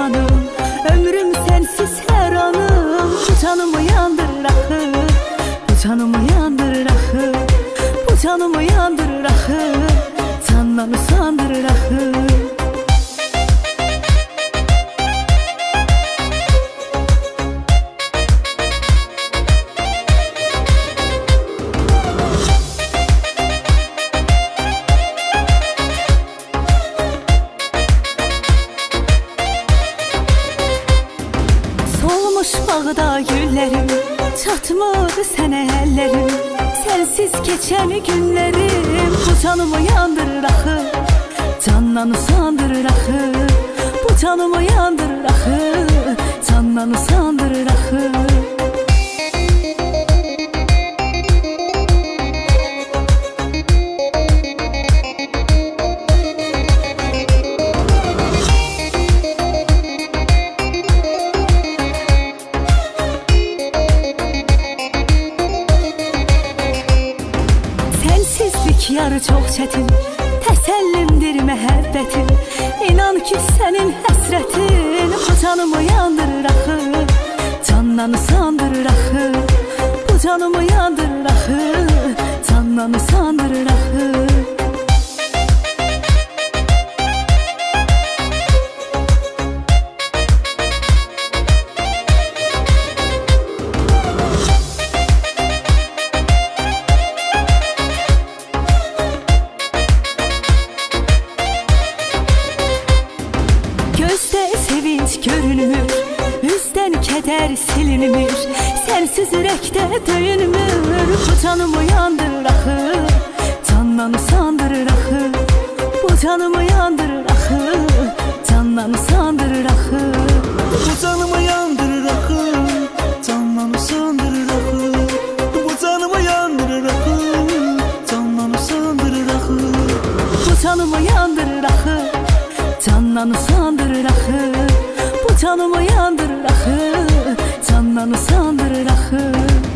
dermanım. Ömrüm sensiz her anım. Bu canımı yandırır axı, bu canımı yandırır axı, bu canımı yandırır axı, candan usandırır axı. Bağda güllerim, çatmır sənə əllərim. Sensiz keçən günlərim bu canımı yandırır axı, candan usandırır axı, bu canımı yandırır axı, candan usandırır axı. Yarı çox çətin, təsəllimdir məhəbbətin. İnan ki sənin həsrətin bu canımı yandırır axı, candan usandırır axı, bu canımı yandırır axı, candan usandırır axı. Gözdə sevinç görünmür, üzdən kədər silinmir. Sənsiz ürəkdə döyünmür, bu canımı yandırır axı, candan usandırır axı, bu canımı yandırır axı, candan usandırır axı. Bu canımı yandırır axı, candan usandırır axı, bu canımı yandırır axı, candan usandırır axı. Bu canımı yandırır axı, candan usandırır axı, bu canımı yandırır axı, candan usandırır axı.